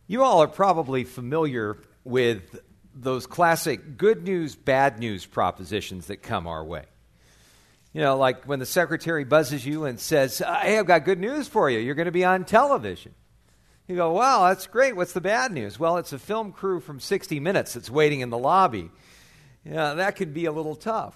You all are probably familiar with those classic good news, bad news propositions that come our way. You know, like when the secretary buzzes you and says, hey, I've got good news for you. You're going to be on television. You go, wow, that's great. What's the bad news? Well, it's a film crew from 60 Minutes that's waiting in the lobby. Yeah, that could be a little tough.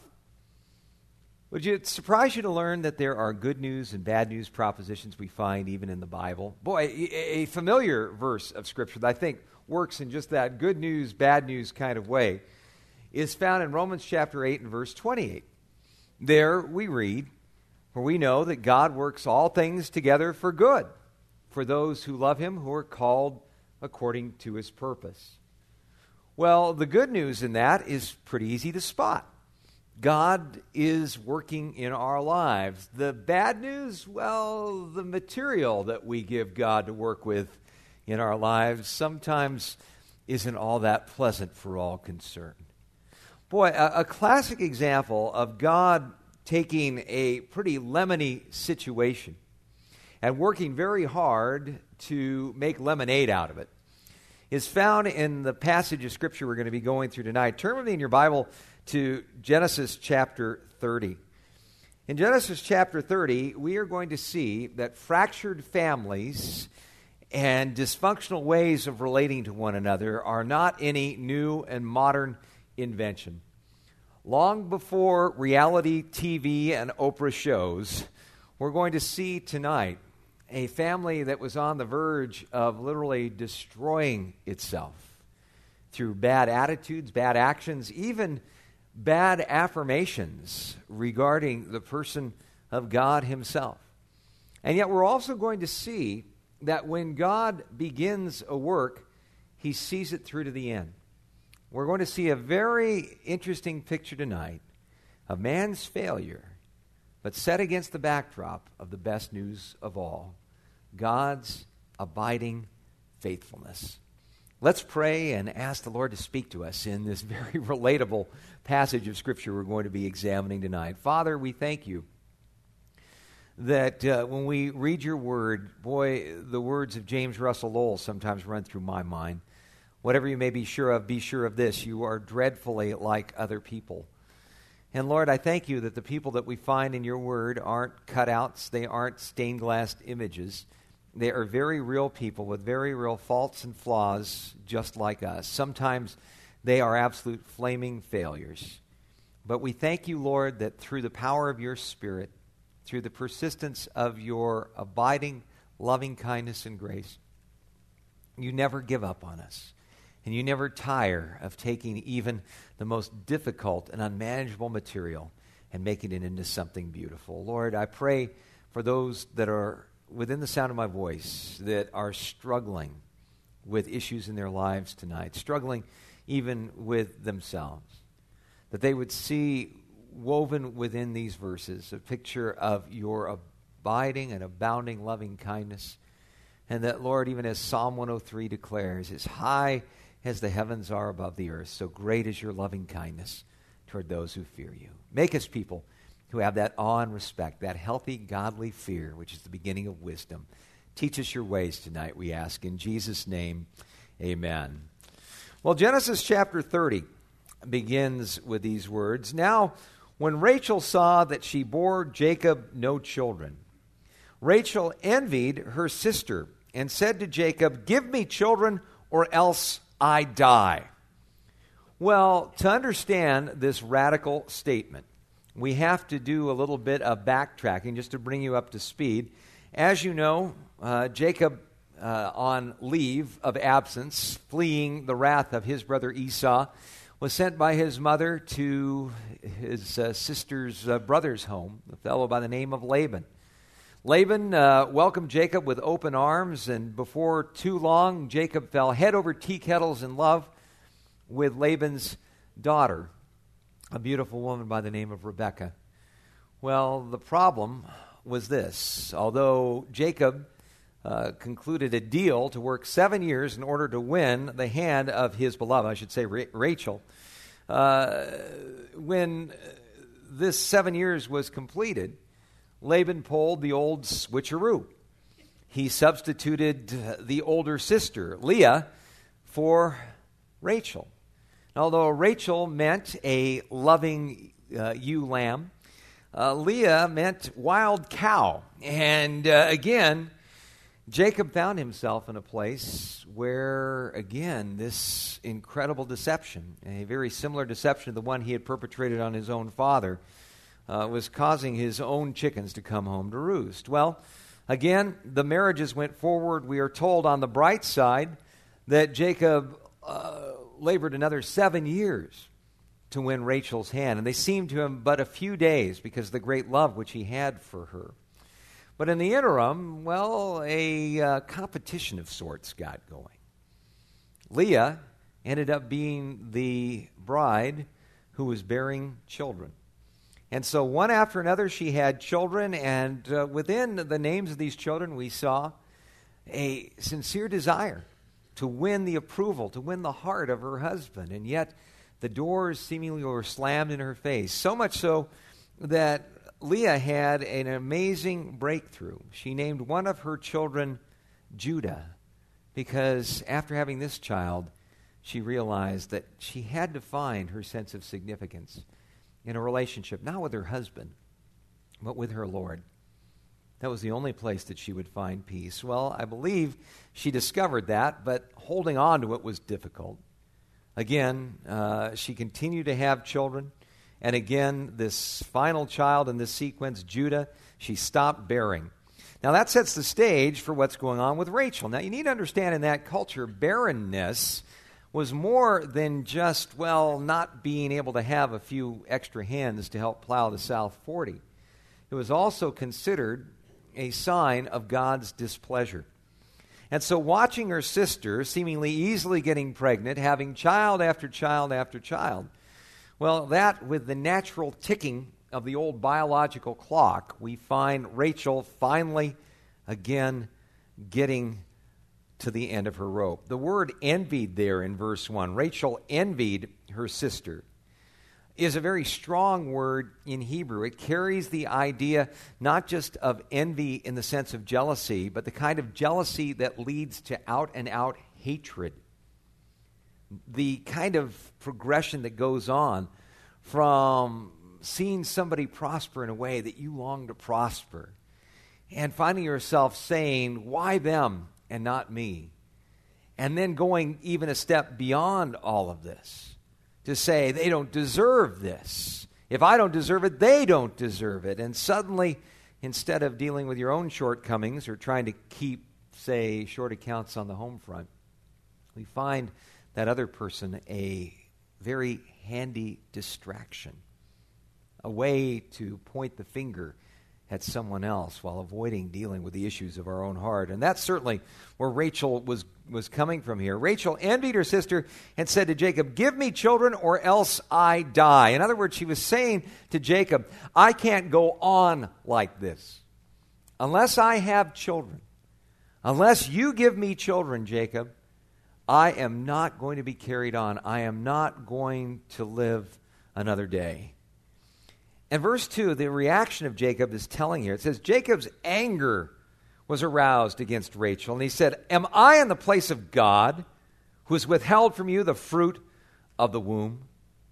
Would it surprise you to learn that there are good news and bad news propositions we find even in the Bible? Boy, a familiar verse of Scripture that I think works in just that good news, bad news kind of way is found in Romans chapter 8 and verse 28. There we read, for we know that God works all things together for good, for those who love Him, who are called according to His purpose. Well, the good news in that is pretty easy to spot. God is working in our lives. The bad news, well, the material that we give God to work with in our lives sometimes isn't all that pleasant for all concerned. Boy, a classic example of God taking a pretty lemony situation and working very hard to make lemonade out of it is found in the passage of Scripture we're going to be going through tonight. Turn with me in your Bible to Genesis chapter 30. In Genesis chapter 30, we are going to see that fractured families and dysfunctional ways of relating to one another are not any new and modern invention. Long before reality TV and Oprah shows, we're going to see tonight a family that was on the verge of literally destroying itself through bad attitudes, bad actions, even bad affirmations regarding the person of God Himself. And yet we're also going to see that when God begins a work, He sees it through to the end. We're going to see a very interesting picture tonight of man's failure, but set against the backdrop of the best news of all, God's abiding faithfulness. Let's pray and ask the Lord to speak to us in this very relatable passage of Scripture we're going to be examining tonight. Father, we thank You that when we read Your Word, boy, the words of James Russell Lowell sometimes run through my mind. Whatever you may be sure of this, you are dreadfully like other people. And Lord, I thank You that the people that we find in Your Word aren't cutouts, they aren't stained glass images. They are very real people with very real faults and flaws, just like us. Sometimes they are absolute flaming failures. But we thank You, Lord, that through the power of Your Spirit, through the persistence of Your abiding, loving kindness and grace, You never give up on us. And You never tire of taking even the most difficult and unmanageable material and making it into something beautiful. Lord, I pray for those that are within the sound of my voice that are struggling with issues in their lives tonight, struggling even with themselves, that they would see woven within these verses a picture of Your abiding and abounding loving kindness, and that, Lord, even as Psalm 103 declares, as high as the heavens are above the earth, so great is Your loving kindness toward those who fear You. Make us people who have that awe and respect, that healthy, godly fear, which is the beginning of wisdom. Teach us Your ways tonight, we ask. In Jesus' name, amen. Well, Genesis chapter 30 begins with these words. Now, when Rachel saw that she bore Jacob no children, Rachel envied her sister and said to Jacob, "Give me children, or else I die." Well, to understand this radical statement, we have to do a little bit of backtracking just to bring you up to speed. As you know, Jacob, on leave of absence, fleeing the wrath of his brother Esau, was sent by his mother to his sister's brother's home, a fellow by the name of Laban. Laban welcomed Jacob with open arms, and before too long, Jacob fell head over tea kettles in love with Laban's daughter, a beautiful woman by the name of Rebekah. Well, the problem was this. Although Jacob concluded a deal to work 7 years in order to win the hand of his beloved, I should say Rachel, when this 7 years was completed, Laban pulled the old switcheroo. he substituted the older sister, Leah, for Rachel. Although Rachel meant a loving ewe lamb, Leah meant wild cow. And again, Jacob found himself in a place where, again, this incredible deception, a very similar deception to the one he had perpetrated on his own father, was causing his own chickens to come home to roost. Well, again, the marriages went forward. We are told on the bright side that Jacob labored another 7 years to win Rachel's hand, and they seemed to him but a few days because of the great love which he had for her. But in the interim, well, a competition of sorts got going. Leah ended up being the bride who was bearing children. And so one after another she had children, and within the names of these children we saw a sincere desire to win the approval, to win the heart of her husband. And yet the doors seemingly were slammed in her face, so much so that Leah had an amazing breakthrough. She named one of her children Judah because after having this child, she realized that she had to find her sense of significance in a relationship, not with her husband, but with her Lord. That was the only place that she would find peace. Well, I believe she discovered that, but holding on to it was difficult. Again, she continued to have children. And again, this final child in this sequence, Judah, she stopped bearing. Now that sets the stage for what's going on with Rachel. Now you need to understand in that culture, barrenness was more than just, well, not being able to have a few extra hands to help plow the South 40. It was also considered a sign of God's displeasure. And so watching her sister seemingly easily getting pregnant, having child after child after child, well, that with the natural ticking of the old biological clock, we find Rachel finally, again, getting to the end of her rope. The word envied there in verse 1, Rachel envied her sister, is a very strong word in Hebrew. It carries the idea not just of envy in the sense of jealousy, but the kind of jealousy that leads to out-and-out hatred. The kind of progression that goes on from seeing somebody prosper in a way that you long to prosper and finding yourself saying, why them and not me? And then going even a step beyond all of this to say they don't deserve this. If I don't deserve it, they don't deserve it. And suddenly, instead of dealing with your own shortcomings or trying to keep, say, short accounts on the home front, we find that other person a very handy distraction, a way to point the finger at someone else while avoiding dealing with the issues of our own heart. And that's certainly where Rachel was coming from here. Rachel envied her sister and said to Jacob, give me children or else I die. In other words, she was saying to Jacob, I can't go on like this. Unless I have children, unless you give me children, Jacob, I am not going to be carried on. I am not going to live another day. And verse 2, the reaction of Jacob is telling here. It says, Jacob's anger was aroused against Rachel. And he said, am I in the place of God who has withheld from you the fruit of the womb?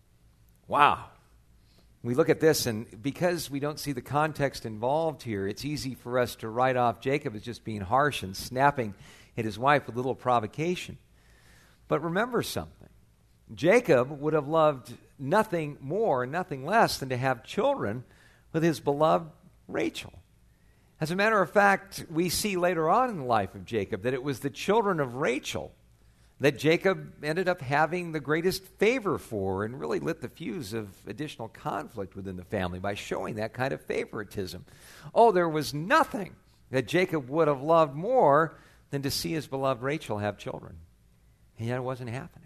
Wow. We look at this, and because we don't see the context involved here, it's easy for us to write off Jacob as just being harsh and snapping at his wife with little provocation. But remember something. Jacob would have loved nothing more, nothing less than to have children with his beloved Rachel. As a matter of fact, we see later on in the life of Jacob that it was the children of Rachel that Jacob ended up having the greatest favor for and really lit the fuse of additional conflict within the family by showing that kind of favoritism. Oh, there was nothing that Jacob would have loved more than to see his beloved Rachel have children. And yet it wasn't happening.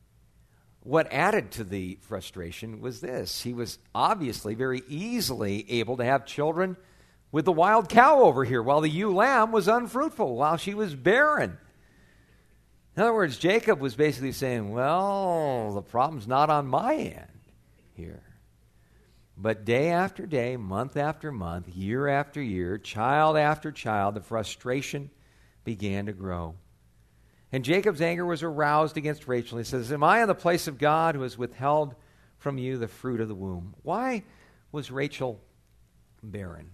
What added to the frustration was this. He was obviously very easily able to have children with the wild cow over here while the ewe lamb was unfruitful, while she was barren. In other words, Jacob was basically saying, well, the problem's not on my end here. But day after day, month after month, year after year, child after child, the frustration began to grow. And Jacob's anger was aroused against Rachel. He says, am I in the place of God who has withheld from you the fruit of the womb? Why was Rachel barren?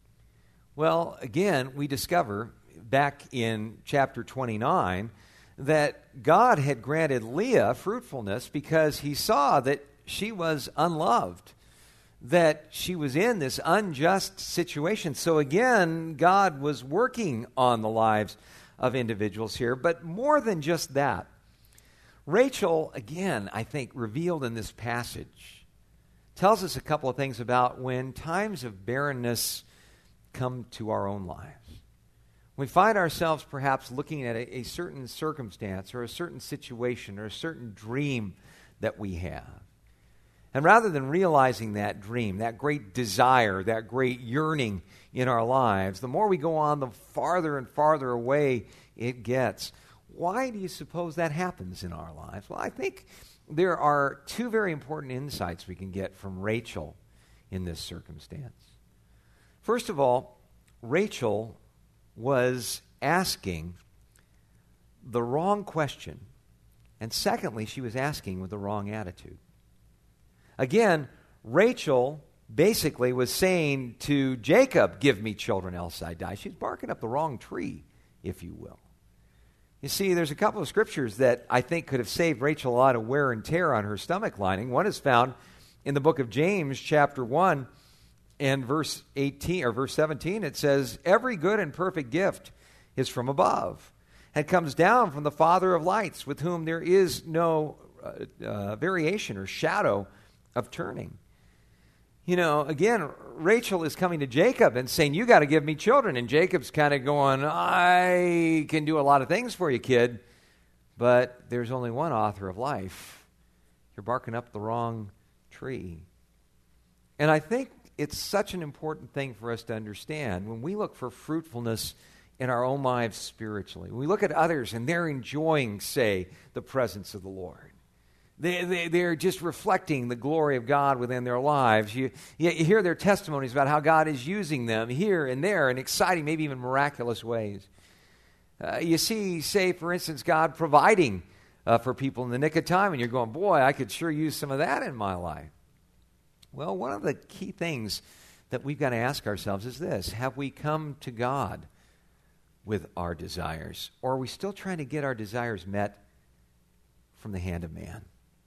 Well, again, we discover back in chapter 29 that God had granted Leah fruitfulness because he saw that she was unloved, that she was in this unjust situation. So again, God was working on the lives of individuals here. But more than just that, Rachel, again, I think, revealed in this passage, tells us a couple of things about when times of barrenness come to our own lives. We find ourselves perhaps looking at a certain circumstance or a certain situation or a certain dream that we have. And rather than realizing that dream, that great desire, that great yearning in our lives, the more we go on, the farther and farther away it gets. Why do you suppose that happens in our lives? Well, I think there are two very important insights we can get from Rachel in this circumstance. First of all, Rachel was asking the wrong question. And secondly, she was asking with the wrong attitude. Again, Rachel basically was saying to Jacob, give me children, else I die. She's barking up the wrong tree, if you will. You see, there's a couple of scriptures that I think could have saved Rachel a lot of wear and tear on her stomach lining. One is found in the book of James, chapter 1, and verse 18 or verse 17. It says, every good and perfect gift is from above and comes down from the Father of lights, with whom there is no variation or shadow of turning. You know, again, Rachel is coming to Jacob and saying, you got to give me children. And Jacob's kind of going, I can do a lot of things for you, kid, but there's only one author of life. You're barking up the wrong tree. And I think it's such an important thing for us to understand when we look for fruitfulness in our own lives spiritually. We look at others and they're enjoying, say, the presence of the Lord. They're just reflecting the glory of God within their lives. You hear their testimonies about how God is using them here and there in exciting, maybe even miraculous ways. You see, say, for instance, God providing for people in the nick of time, and you're going, boy, I could sure use some of that in my life. Well, one of the key things that we've got to ask ourselves is this: have we come to God with our desires, or are we still trying to get our desires met from the hand of man?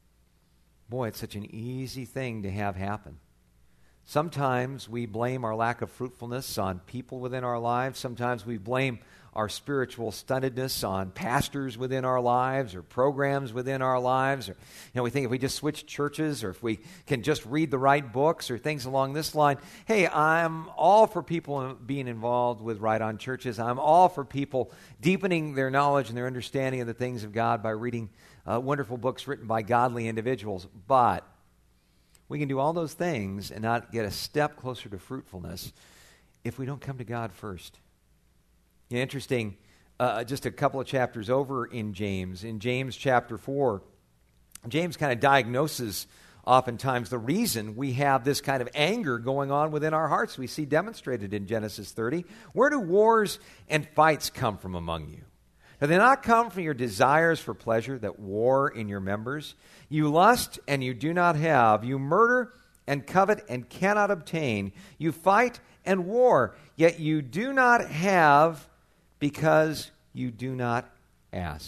Boy, it's such an easy thing to have happen. Sometimes we blame our lack of fruitfulness on people within our lives. Sometimes we blame our spiritual stuntedness on pastors within our lives or programs within our lives. Or, we think if we just switch churches or if we can just read the right books or things along this line. Hey, I'm all for people being involved with Right On churches. I'm all for people deepening their knowledge and their understanding of the things of God by reading wonderful books written by godly individuals. But we can do all those things and not get a step closer to fruitfulness if we don't come to God first. Interesting, just a couple of chapters over in James chapter 4, James kind of diagnoses oftentimes the reason we have this kind of anger going on within our hearts. We see demonstrated in Genesis 30. Where do wars and fights come from among you? Do they not come from your desires for pleasure that war in your members? You lust and you do not have. You murder and covet and cannot obtain. You fight and war, yet you do not have because you do not ask.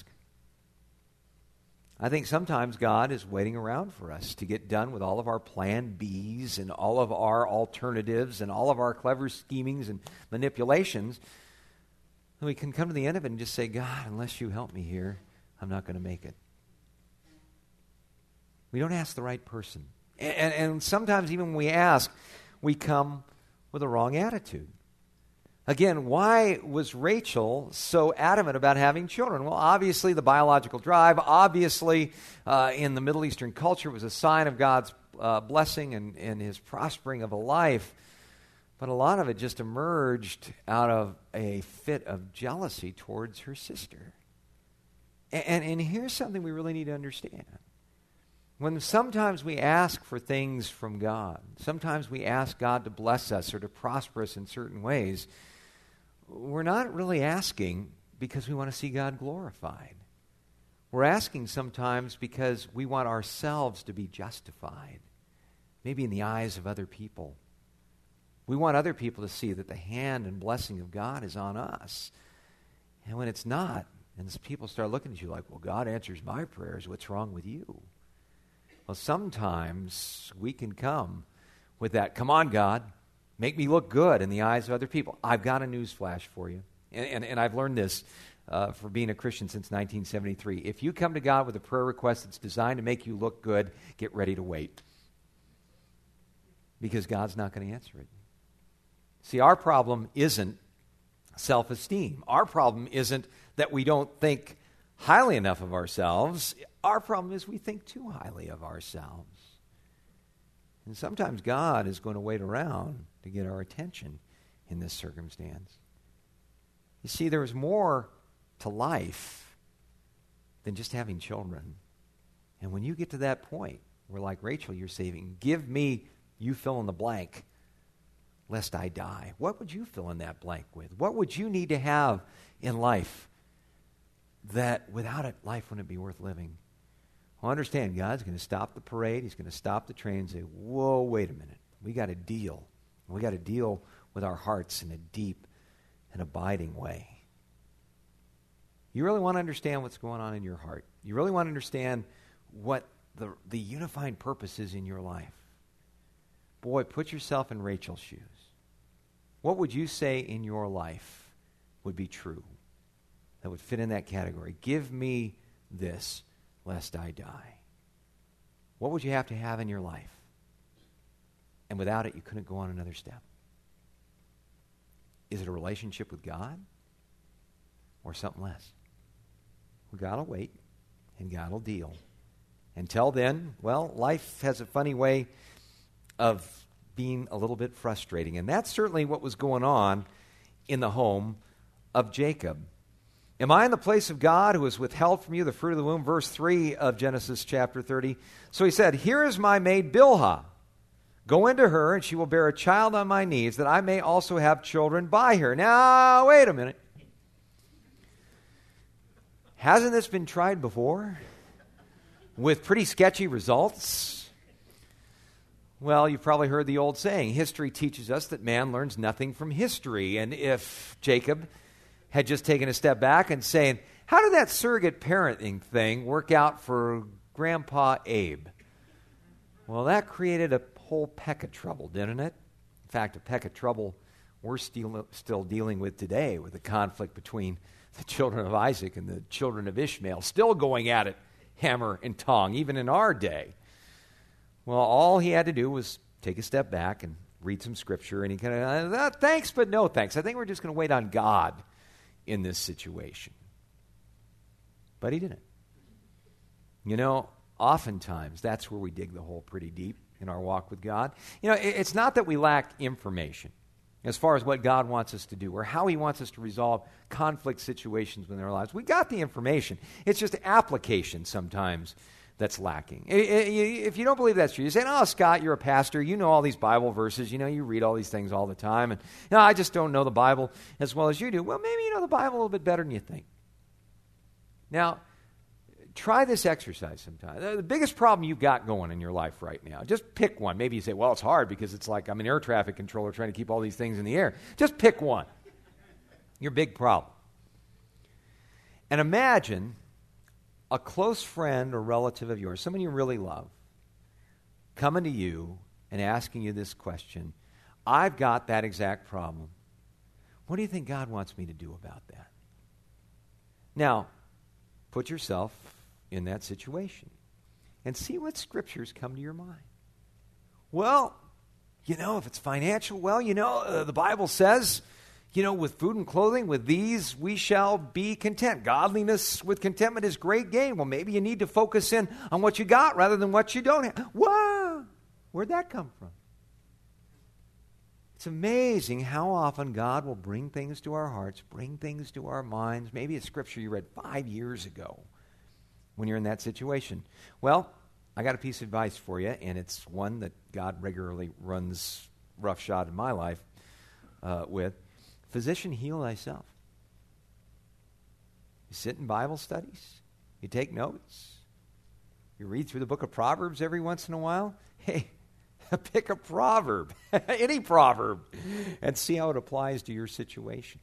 I think sometimes God is waiting around for us to get done with all of our plan Bs and all of our alternatives and all of our clever schemings and manipulations. And we can come to the end of it and just say, God, unless you help me here, I'm not going to make it. We don't ask the right person. And sometimes even when we ask, we come with a wrong attitude. Again, why was Rachel so adamant about having children? Well, obviously the biological drive, obviously in the Middle Eastern culture, was a sign of God's blessing and his prospering of a life. But a lot of it just emerged out of a fit of jealousy towards her sister. And here's something we really need to understand. When sometimes we ask for things from God, sometimes we ask God to bless us or to prosper us in certain ways, we're not really asking because we want to see God glorified. We're asking sometimes because we want ourselves to be justified, maybe in the eyes of other people. We want other people to see that the hand and blessing of God is on us. And when it's not, and people start looking at you like, well, God answers my prayers. What's wrong with you? Well, sometimes we can come with that, come on, God, make me look good in the eyes of other people. I've got a news flash for you. And I've learned this for being a Christian since 1973. If you come to God with a prayer request that's designed to make you look good, get ready to wait. Because God's not going to answer it. See, our problem isn't self-esteem. Our problem isn't that we don't think highly enough of ourselves. Our problem is we think too highly of ourselves. And sometimes God is going to wait around to get our attention in this circumstance. You see, there's more to life than just having children. And when you get to that point, where like Rachel, you're saying, give me, you fill in the blank, lest I die. What would you fill in that blank with? What would you need to have in life that without it, life wouldn't be worth living? Well, understand, God's going to stop the parade. He's going to stop the train and say, whoa, wait a minute. We got to deal. We got to deal with our hearts in a deep and abiding way. You really want to understand what's going on in your heart. You really want to understand what the unifying purpose is in your life. Boy, put yourself in Rachel's shoes. What would you say in your life would be true, that would fit in that category? Give me this, lest I die. What would you have to have in your life? And without it, you couldn't go on another step. Is it a relationship with God or something less? Well, God will wait, and God will deal. Until then, well, life has a funny way of being a little bit frustrating. And that's certainly what was going on in the home of Jacob. Am I in the place of God who has withheld from you the fruit of the womb? Verse 3 of Genesis chapter 30. So he said, here is my maid Bilhah. Go into her, and she will bear a child on my knees, that I may also have children by her. Now, wait a minute. Hasn't this been tried before? With pretty sketchy results? Well, you've probably heard the old saying, history teaches us that man learns nothing from history. And if Jacob had just taken a step back and saying, how did that surrogate parenting thing work out for Grandpa Abe? Well, that created a whole peck of trouble, didn't it? In fact, a peck of trouble we're still dealing with today, with the conflict between the children of Isaac and the children of Ishmael, still going at it, hammer and tong, even in our day. Well, all he had to do was take a step back and read some scripture, and he kind of, thanks, but no thanks. I think we're just going to wait on God in this situation. But he didn't. You know, oftentimes that's where we dig the hole pretty deep in our walk with God. You know, it's not that we lack information as far as what God wants us to do or how he wants us to resolve conflict situations in our lives. We got the information. It's just application sometimes that's lacking. If you don't believe that's true, you say, oh, Scott, you're a pastor. You know all these Bible verses. You know, you read all these things all the time. And no, I just don't know the Bible as well as you do. Well, maybe you know the Bible a little bit better than you think. Now, try this exercise sometime. The biggest problem you've got going in your life right now, just pick one. Maybe you say, well, it's hard because it's like I'm an air traffic controller trying to keep all these things in the air. Just pick one. Your big problem. And imagine a close friend or relative of yours, someone you really love, coming to you and asking you this question, I've got that exact problem. What do you think God wants me to do about that? Now, put yourself in that situation and see what scriptures come to your mind. Well, you know, if it's financial, well, you know, the Bible says, you know, with food and clothing, with these we shall be content. Godliness with contentment is great gain. Well, maybe you need to focus in on what you got rather than what you don't have. Wow! Where'd that come from? It's amazing how often God will bring things to our hearts, bring things to our minds. Maybe it's scripture you read 5 years ago when you're in that situation. Well, I got a piece of advice for you, and it's one that God regularly runs roughshod in my life with. Physician, heal thyself. You sit in Bible studies. You take notes. You read through the book of Proverbs every once in a while. Hey, pick a proverb, any proverb, and see how it applies to your situation.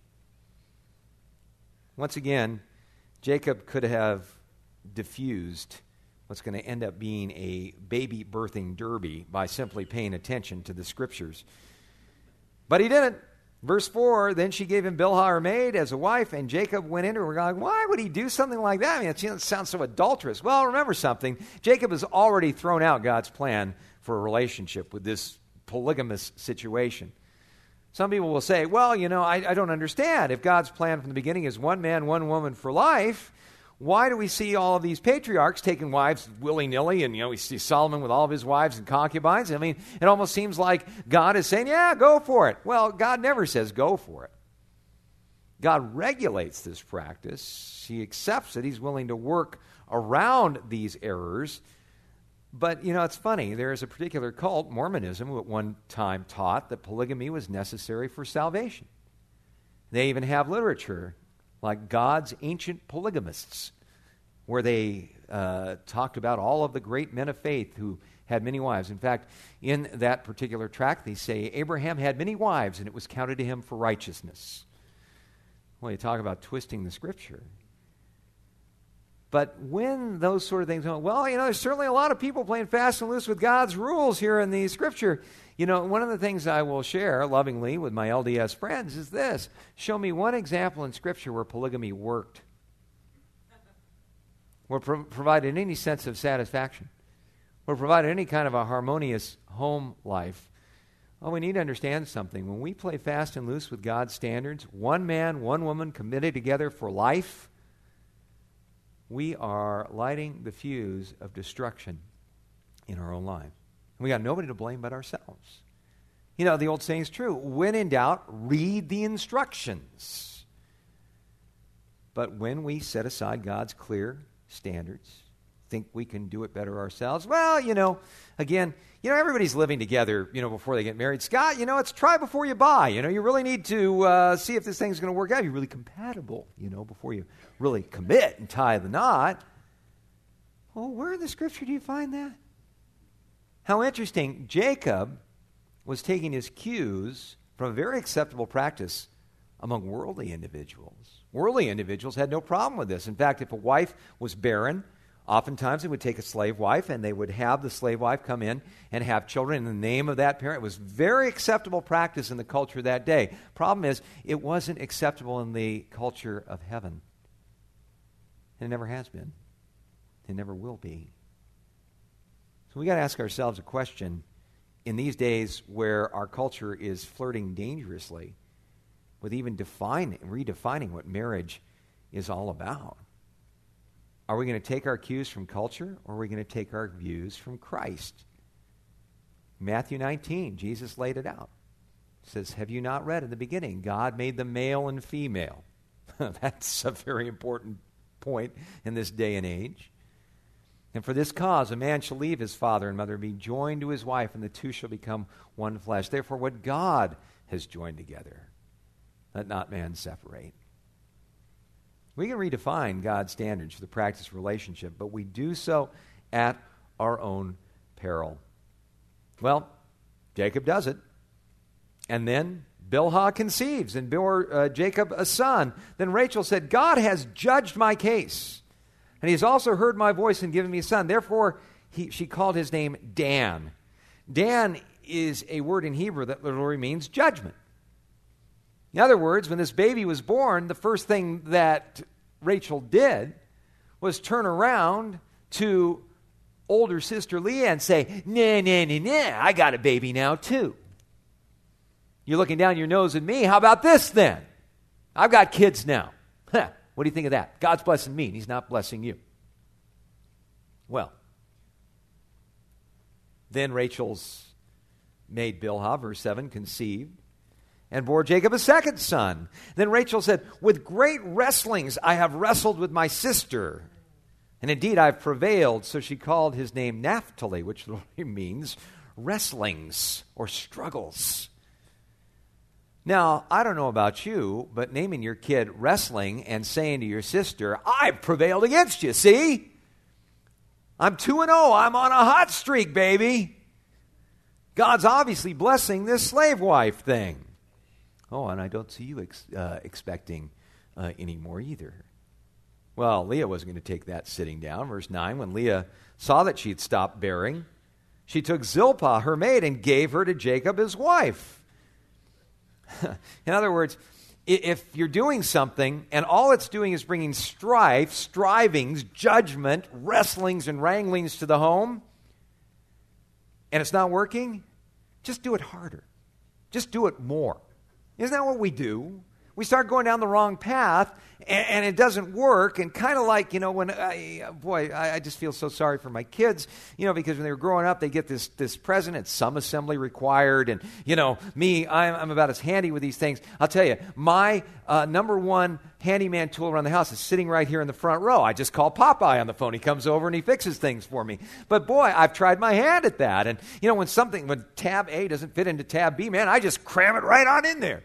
Once again, Jacob could have diffused what's going to end up being a baby birthing derby by simply paying attention to the scriptures. But he didn't. Verse 4, then she gave him Bilhah her maid as a wife, and Jacob went into her. Going, why would he do something like that? I mean, it sounds so adulterous. Well, remember something. Jacob has already thrown out God's plan for a relationship with this polygamous situation. Some people will say, well, I don't understand. If God's plan from the beginning is one man, one woman for life, why do we see all of these patriarchs taking wives willy-nilly? And, we see Solomon with all of his wives and concubines. I mean, it almost seems like God is saying, yeah, go for it. Well, God never says go for it. God regulates this practice. He accepts it. He's willing to work around these errors. But, it's funny. There is a particular cult, Mormonism, who at one time taught that polygamy was necessary for salvation. They even have literature like God's Ancient Polygamists, where they talked about all of the great men of faith who had many wives. In fact, in that particular tract, they say Abraham had many wives, and it was counted to him for righteousness. Well, you talk about twisting the Scripture. But when those sort of things go, well, there's certainly a lot of people playing fast and loose with God's rules here in the Scripture. One of the things I will share lovingly with my LDS friends is this. Show me one example in Scripture where polygamy worked, where provided any sense of satisfaction, where provided any kind of a harmonious home life. Well, we need to understand something. When we play fast and loose with God's standards, one man, one woman committed together for life, we are lighting the fuse of destruction in our own lives. We got nobody to blame but ourselves. The old saying is true. When in doubt, read the instructions. But when we set aside God's clear standards, think we can do it better ourselves, well, again, everybody's living together, before they get married. Scott, it's try before you buy. You really need to see if this thing's going to work out. You're really compatible, before you really commit and tie the knot. Well, where in the Scripture do you find that? How interesting. Jacob was taking his cues from a very acceptable practice among worldly individuals. Worldly individuals had no problem with this. In fact, if a wife was barren, oftentimes they would take a slave wife and they would have the slave wife come in and have children in the name of that parent. It was very acceptable practice in the culture of that day. Problem is, it wasn't acceptable in the culture of heaven. It never has been. It never will be. So we got to ask ourselves a question in these days where our culture is flirting dangerously with even redefining what marriage is all about. Are we going to take our cues from culture, or are we going to take our views from Christ? Matthew 19, Jesus laid it out. It says, have you not read in the beginning, God made them male and female? That's a very important point in this day and age. And for this cause, a man shall leave his father and mother and be joined to his wife, and the two shall become one flesh. Therefore, what God has joined together, let not man separate. We can redefine God's standards for the practice of relationship, but we do so at our own peril. Well, Jacob does it. And then Bilhah conceives and bore Jacob a son. Then Rachel said, God has judged my case, and he has also heard my voice and given me a son. Therefore, she called his name Dan. Dan is a word in Hebrew that literally means judgment. In other words, when this baby was born, the first thing that Rachel did was turn around to older sister Leah and say, nah, I got a baby now too. You're looking down your nose at me. How about this then? I've got kids now. What do you think of that? God's blessing me and he's not blessing you. Well, then Rachel's maid Bilhah, verse 7, conceived and bore Jacob a second son. Then Rachel said, with great wrestlings I have wrestled with my sister, and indeed I've prevailed. So she called his name Naphtali, which literally means wrestlings or struggles. Now, I don't know about you, but naming your kid wrestling and saying to your sister, I've prevailed against you, see? I'm 2-0. I'm on a hot streak, baby. God's obviously blessing this slave wife thing. Oh, and I don't see you expecting any more either. Well, Leah wasn't going to take that sitting down. Verse 9, when Leah saw that she had stopped bearing, she took Zilpah, her maid, and gave her to Jacob, his wife. In other words, if you're doing something and all it's doing is bringing strife, strivings, judgment, wrestlings, and wranglings to the home, and it's not working, just do it harder. Just do it more. Isn't that what we do? We start going down the wrong path, and it doesn't work. And kind of like, when I just feel so sorry for my kids, because when they were growing up, they get this present. It's some assembly required. And, me, I'm about as handy with these things. I'll tell you, my number one handyman tool around the house is sitting right here in the front row. I just call Popeye on the phone. He comes over and he fixes things for me. But boy, I've tried my hand at that. And, when tab A doesn't fit into tab B, man, I just cram it right on in there.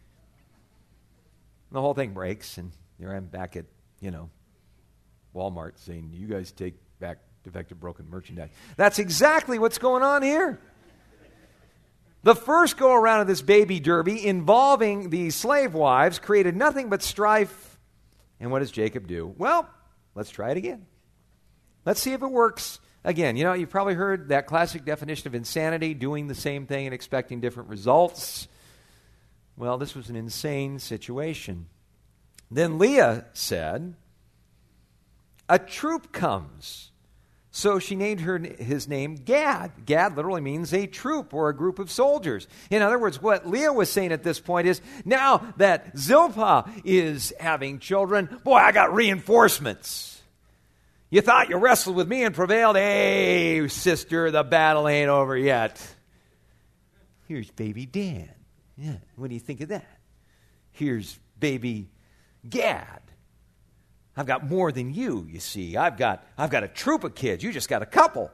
The whole thing breaks, and here I'm back at, Walmart saying, you guys take back defective, broken merchandise. That's exactly what's going on here. The first go-around of this baby derby involving these slave wives created nothing but strife. And what does Jacob do? Well, let's try it again. Let's see if it works again. You've probably heard that classic definition of insanity, doing the same thing and expecting different results. Well, this was an insane situation. Then Leah said, a troop comes. So she named his name Gad. Gad literally means a troop or a group of soldiers. In other words, what Leah was saying at this point is, now that Zilpah is having children, boy, I got reinforcements. You thought you wrestled with me and prevailed. Hey, sister, the battle ain't over yet. Here's baby Dan. Yeah, what do you think of that? Here's baby Gad. I've got more than you see. I've got a troop of kids. You just got a couple.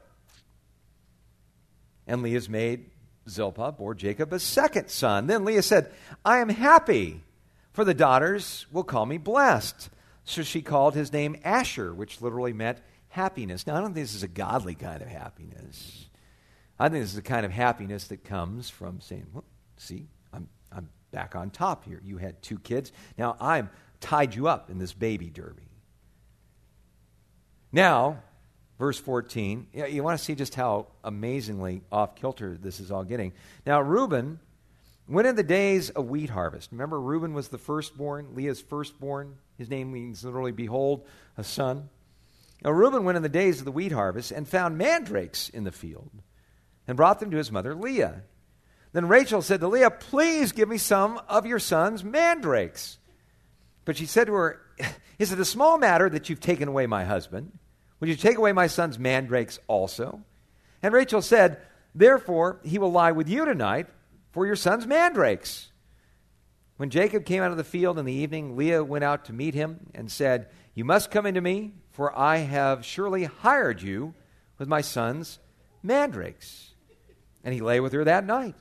And Leah's maid, Zilpah, bore Jacob a second son. Then Leah said, I am happy, for the daughters will call me blessed. So she called his name Asher, which literally meant happiness. Now, I don't think this is a godly kind of happiness. I think this is the kind of happiness that comes from saying, well, see, I'm back on top here. You had 2 kids. Now I'm tied you up in this baby derby. Now, verse 14, you want to see just how amazingly off-kilter this is all getting. Now, Reuben went in the days of wheat harvest. Remember, Reuben was the firstborn, Leah's firstborn. His name means literally, behold, a son. Now, Reuben went in the days of the wheat harvest and found mandrakes in the field and brought them to his mother Leah. Then Rachel said to Leah, please give me some of your son's mandrakes. But she said to her, is it a small matter that you've taken away my husband? Would you take away my son's mandrakes also? And Rachel said, therefore he will lie with you tonight for your son's mandrakes. When Jacob came out of the field in the evening, Leah went out to meet him and said, you must come into me, for I have surely hired you with my son's mandrakes. And he lay with her that night.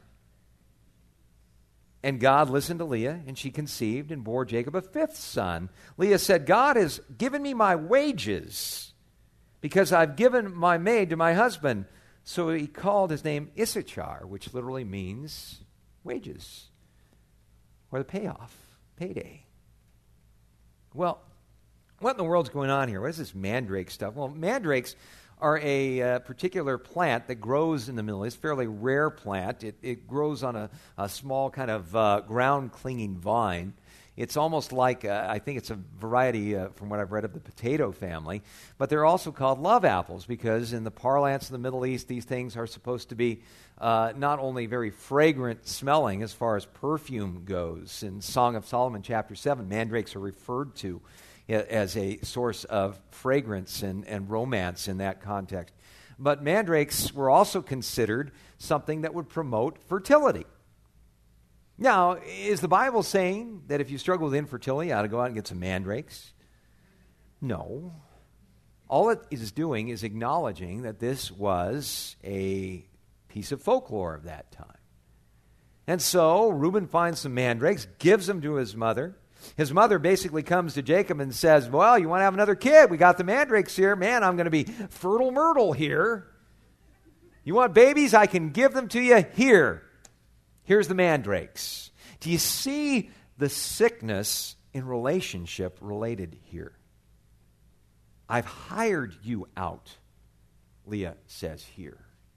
And God listened to Leah, and she conceived and bore Jacob a 5th son. Leah said, God has given me my wages because I've given my maid to my husband. So he called his name Issachar, which literally means wages or the payoff, payday. Well, what in the world's going on here? What is this mandrake stuff? Well, mandrakes are a particular plant that grows in the Middle East, fairly rare plant. It grows on a small kind of ground-clinging vine. It's almost like, I think it's a variety, from what I've read, of the potato family. But they're also called love apples because in the parlance of the Middle East, these things are supposed to be not only very fragrant smelling as far as perfume goes. In Song of Solomon chapter 7, mandrakes are referred to as a source of fragrance and romance in that context. But mandrakes were also considered something that would promote fertility. Now, is the Bible saying that if you struggle with infertility, you ought to go out and get some mandrakes? No. All it is doing is acknowledging that this was a piece of folklore of that time. And so Reuben finds some mandrakes, gives them to his mother. His mother basically comes to Jacob and says, well, you want to have another kid? We got the mandrakes here. Man, I'm going to be fertile myrtle here. You want babies? I can give them to you here. Here's the mandrakes. Do you see the sickness in relationship related here? I've hired you out, Leah says here.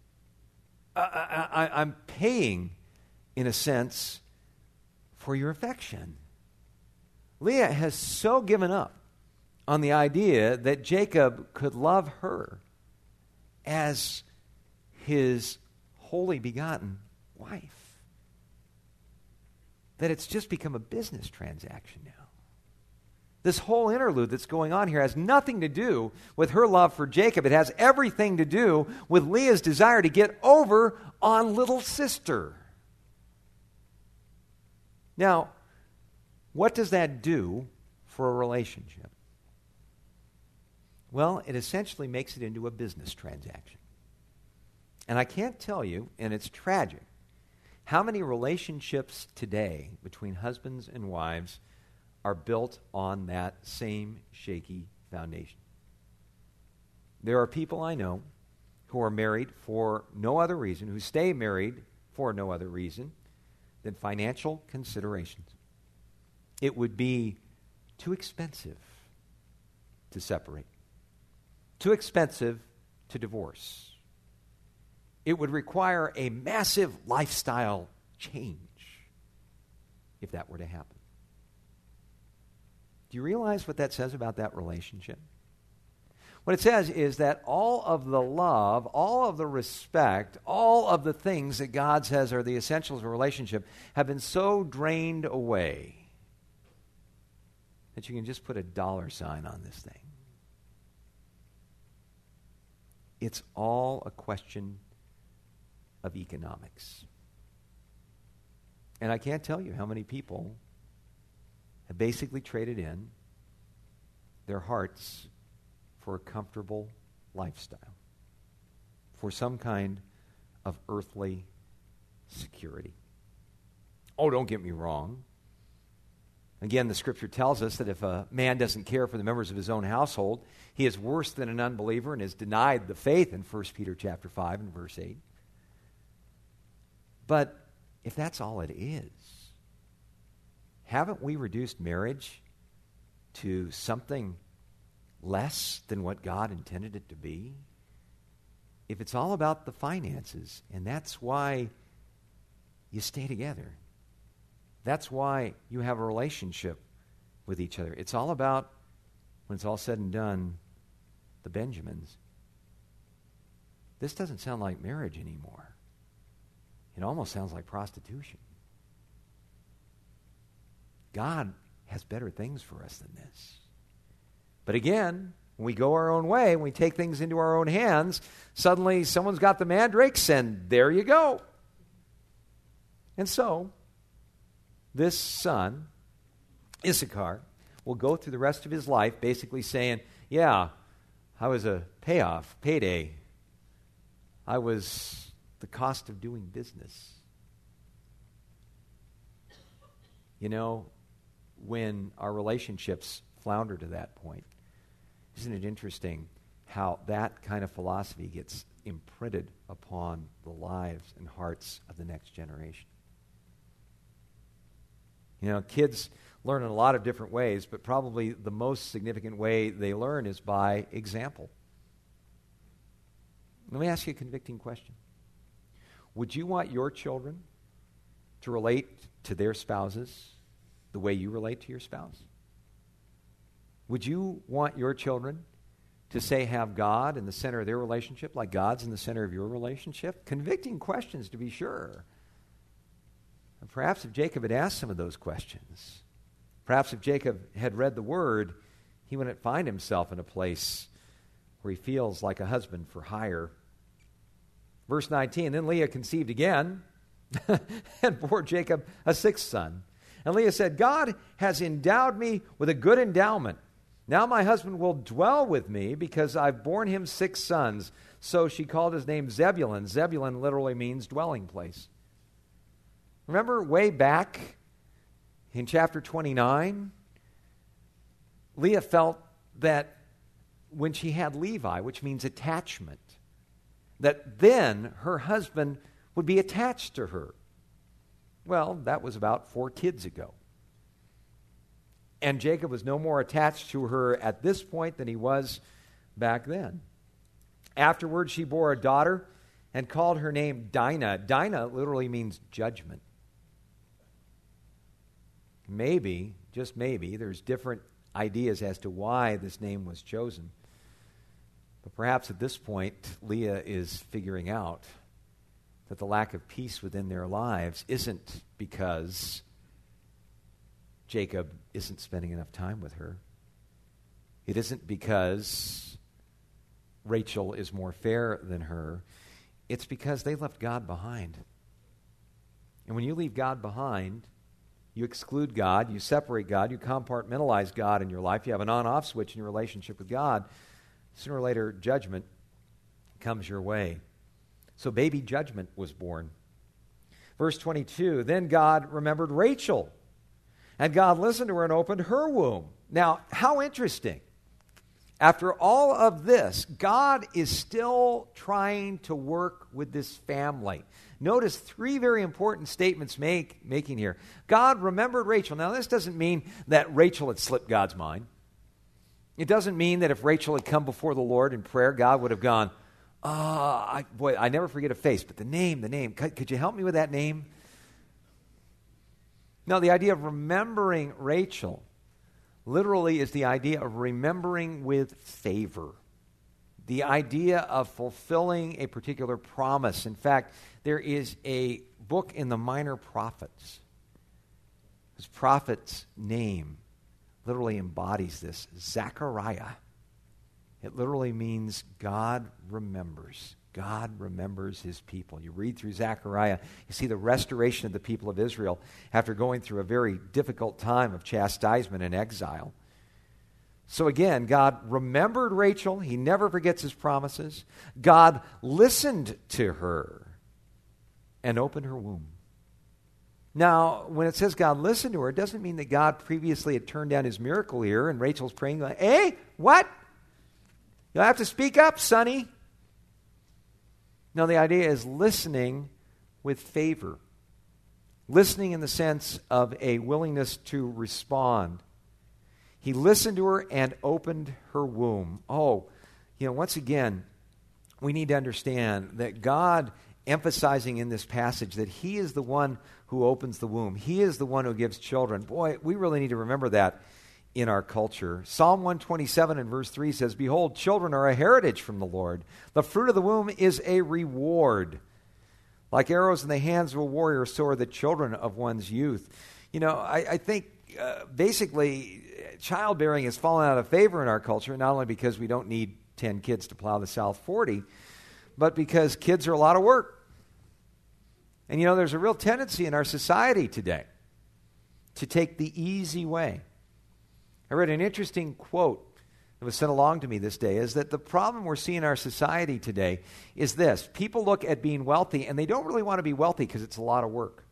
I'm paying, in a sense, for your affection. Leah has so given up on the idea that Jacob could love her as his wholly begotten wife, that it's just become a business transaction now. This whole interlude that's going on here has nothing to do with her love for Jacob. It has everything to do with Leah's desire to get over on little sister. Now, what does that do for a relationship? Well, it essentially makes it into a business transaction. And I can't tell you, and it's tragic, how many relationships today between husbands and wives are built on that same shaky foundation. There are people I know who are married for no other reason, who stay married for no other reason than financial considerations. It would be too expensive to separate, too expensive to divorce. It would require a massive lifestyle change if that were to happen. Do you realize what that says about that relationship? What it says is that all of the love, all of the respect, all of the things that God says are the essentials of a relationship have been so drained away that you can just put a dollar sign on this thing. It's all a question of economics. And I can't tell you how many people have basically traded in their hearts for a comfortable lifestyle, for some kind of earthly security. Oh, don't get me wrong. Again, the Scripture tells us that if a man doesn't care for the members of his own household, he is worse than an unbeliever and has denied the faith in 1 Peter chapter 5 and verse 8. But if that's all it is, haven't we reduced marriage to something less than what God intended it to be? If it's all about the finances, and that's why you stay together, that's why you have a relationship with each other. It's all about, when it's all said and done, the Benjamins. This doesn't sound like marriage anymore. It almost sounds like prostitution. God has better things for us than this. But again, when we go our own way, when we take things into our own hands, suddenly someone's got the mandrakes, and there you go. And so, this son, Issachar, will go through the rest of his life basically saying, yeah, I was a payday. I was the cost of doing business. You know, when our relationships flounder to that point, isn't it interesting how that kind of philosophy gets imprinted upon the lives and hearts of the next generation? You know, kids learn in a lot of different ways, but probably the most significant way they learn is by example. Let me ask you a convicting question. Would you want your children to relate to their spouses the way you relate to your spouse? Would you want your children to say have God in the center of their relationship like God's in the center of your relationship? Convicting questions, to be sure. And perhaps if Jacob had asked some of those questions, perhaps if Jacob had read the Word, he wouldn't find himself in a place where he feels like a husband for hire. Verse 19, then Leah conceived again and bore Jacob a sixth son. And Leah said, God has endowed me with a good endowment. Now my husband will dwell with me because I've borne him 6 sons. So she called his name Zebulun. Zebulun literally means dwelling place. Remember way back in chapter 29, Leah felt that when she had Levi, which means attachment, that then her husband would be attached to her. Well, that was about 4 kids ago. And Jacob was no more attached to her at this point than he was back then. Afterwards, she bore a daughter and called her name Dinah. Dinah literally means judgment. Maybe, just maybe, there's different ideas as to why this name was chosen. But perhaps at this point, Leah is figuring out that the lack of peace within their lives isn't because Jacob isn't spending enough time with her. It isn't because Rachel is more fair than her. It's because they left God behind. And when you leave God behind, you exclude God, you separate God, you compartmentalize God in your life, you have an on-off switch in your relationship with God, sooner or later judgment comes your way. So baby judgment was born. Verse 22, then God remembered Rachel, and God listened to her and opened her womb. Now, how interesting. After all of this, God is still trying to work with this family. Notice 3 very important statements making here. God remembered Rachel. Now, this doesn't mean that Rachel had slipped God's mind. It doesn't mean that if Rachel had come before the Lord in prayer, God would have gone, I never forget a face, but the name. Could you help me with that name? No, the idea of remembering Rachel literally is the idea of remembering with favor. The idea of fulfilling a particular promise. In fact, there is a book in the Minor Prophets. This prophet's name literally embodies this, Zechariah. It literally means God remembers. God remembers his people. You read through Zechariah, you see the restoration of the people of Israel after going through a very difficult time of chastisement and exile. So again, God remembered Rachel. He never forgets his promises. God listened to her and opened her womb. Now, when it says God listened to her, it doesn't mean that God previously had turned down his miracle ear and Rachel's praying like, hey, what? You'll have to speak up, sonny. No, the idea is listening with favor. Listening in the sense of a willingness to respond. He listened to her and opened her womb. Once again, we need to understand that God emphasizing in this passage that he is the one who opens the womb. He is the one who gives children. Boy, we really need to remember that in our culture. Psalm 127 and verse 3 says, behold, children are a heritage from the Lord. The fruit of the womb is a reward. Like arrows in the hands of a warrior, so are the children of one's youth. I think basically childbearing has fallen out of favor in our culture, not only because we don't need 10 kids to plow the South 40, but because kids are a lot of work. And there's a real tendency in our society today to take the easy way. I read an interesting quote that was sent along to me this day, is that the problem we're seeing in our society today is this. People look at being wealthy, and they don't really want to be wealthy because it's a lot of work.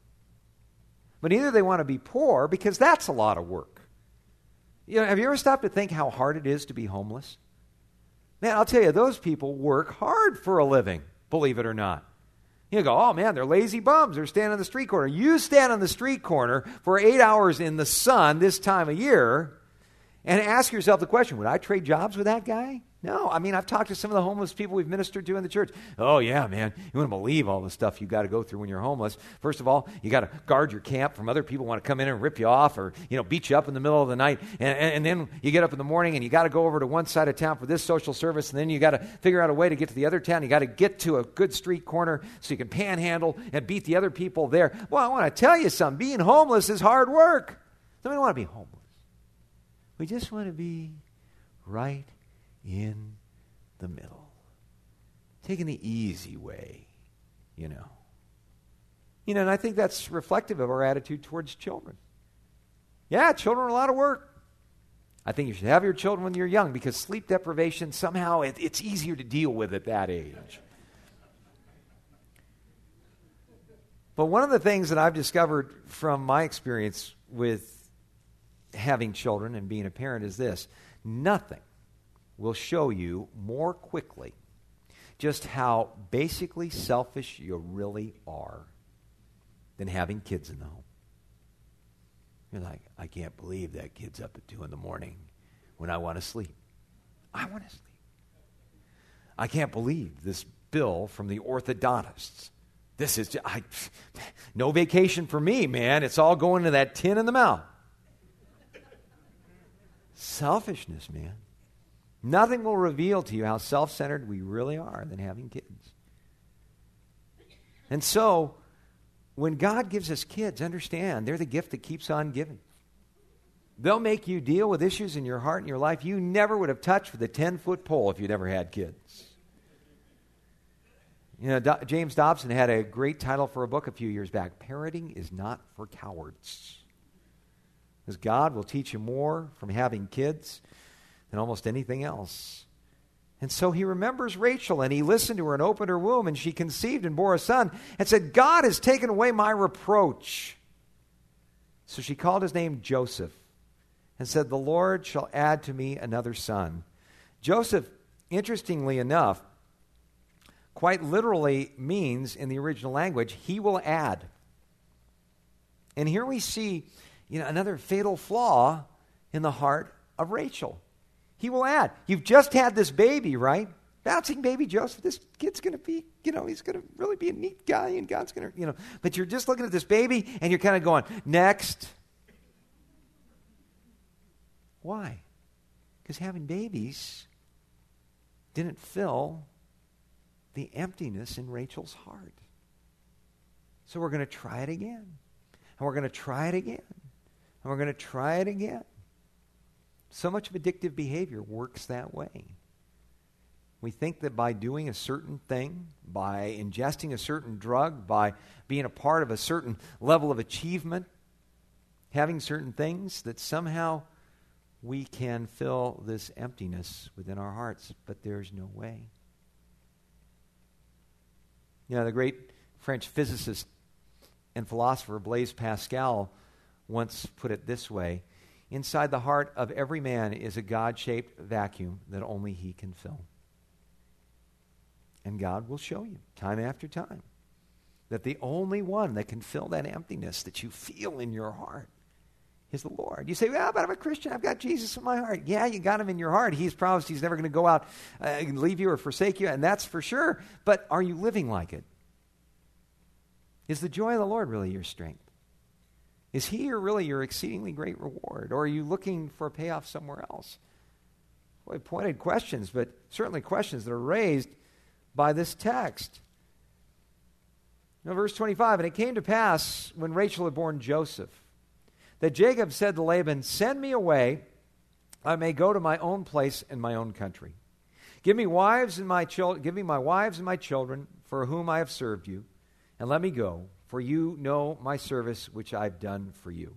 But neither they want to be poor because that's a lot of work. Have you ever stopped to think how hard it is to be homeless? Man, I'll tell you, those people work hard for a living, believe it or not. You go, oh man, they're lazy bums. They're standing on the street corner. You stand on the street corner for 8 hours in the sun this time of year, and ask yourself the question, would I trade jobs with that guy? No. I've talked to some of the homeless people we've ministered to in the church. Oh, yeah, man. You wouldn't believe all the stuff you got to go through when you're homeless. First of all, you got to guard your camp from other people who want to come in and rip you off or, beat you up in the middle of the night. And then you get up in the morning and you got to go over to one side of town for this social service. And then you got to figure out a way to get to the other town. You got to get to a good street corner so you can panhandle and beat the other people there. Well, I want to tell you something. Being homeless is hard work. Nobody want to be homeless. We just want to be right in the middle. Taking the easy way, And I think that's reflective of our attitude towards children. Yeah, children are a lot of work. I think you should have your children when you're young because sleep deprivation, somehow it's easier to deal with at that age. But one of the things that I've discovered from my experience with having children and being a parent is this: nothing will show you more quickly just how basically selfish you really are than having kids in the home. You're like, I can't believe that kid's up at 2 a.m. when I want to sleep. I want to sleep. I can't believe this bill from the orthodontists. This is just, no vacation for me, man. It's all going to that tin in the mouth. Selfishness, man. Nothing will reveal to you how self-centered we really are than having kids. And so, when God gives us kids, understand they're the gift that keeps on giving. They'll make you deal with issues in your heart and your life you never would have touched with a 10-foot pole if you'd never had kids. You know, James Dobson had a great title for a book a few years back, Parenting is Not for Cowards. Because God will teach you more from having kids than almost anything else. And so he remembers Rachel, and he listened to her and opened her womb, and she conceived and bore a son, and said, God has taken away my reproach. So she called his name Joseph, and said, the Lord shall add to me another son. Joseph, interestingly enough, quite literally means, in the original language, he will add. And here we see, another fatal flaw in the heart of Rachel. He will add. You've just had this baby, right? Bouncing baby Joseph. This kid's going to be, he's going to really be a neat guy, and God's going to, But you're just looking at this baby, and you're kind of going, next. Why? Because having babies didn't fill the emptiness in Rachel's heart. So we're going to try it again. And we're going to try it again. And we're going to try it again. So much of addictive behavior works that way. We think that by doing a certain thing, by ingesting a certain drug, by being a part of a certain level of achievement, having certain things, that somehow we can fill this emptiness within our hearts. But there's no way. The great French physicist and philosopher Blaise Pascal once put it this way: inside the heart of every man is a God-shaped vacuum that only he can fill. And God will show you time after time that the only one that can fill that emptiness that you feel in your heart is the Lord. You say, well, but I'm a Christian. I've got Jesus in my heart. Yeah, you got him in your heart. He's promised he's never going to go out and leave you or forsake you, and that's for sure. But are you living like it? Is the joy of the Lord really your strength? Is he really your exceedingly great reward? Or are you looking for a payoff somewhere else? Boy, pointed questions, but certainly questions that are raised by this text. Verse 25, and it came to pass when Rachel had borne Joseph, that Jacob said to Laban, send me away, I may go to my own place in my own country. Give me wives and my children. Give me my wives and my children, for whom I have served you, and let me go, for you know my service which I've done for you.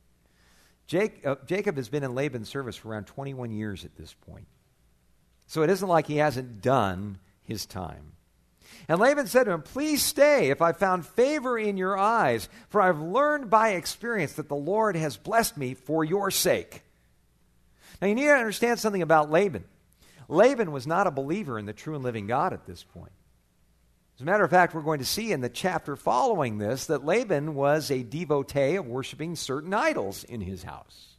Jacob has been in Laban's service for around 21 years at this point. So it isn't like he hasn't done his time. And Laban said to him, please stay if I found favor in your eyes, for I've learned by experience that the Lord has blessed me for your sake. Now you need to understand something about Laban. Laban was not a believer in the true and living God at this point. As a matter of fact, we're going to see in the chapter following this that Laban was a devotee of worshiping certain idols in his house.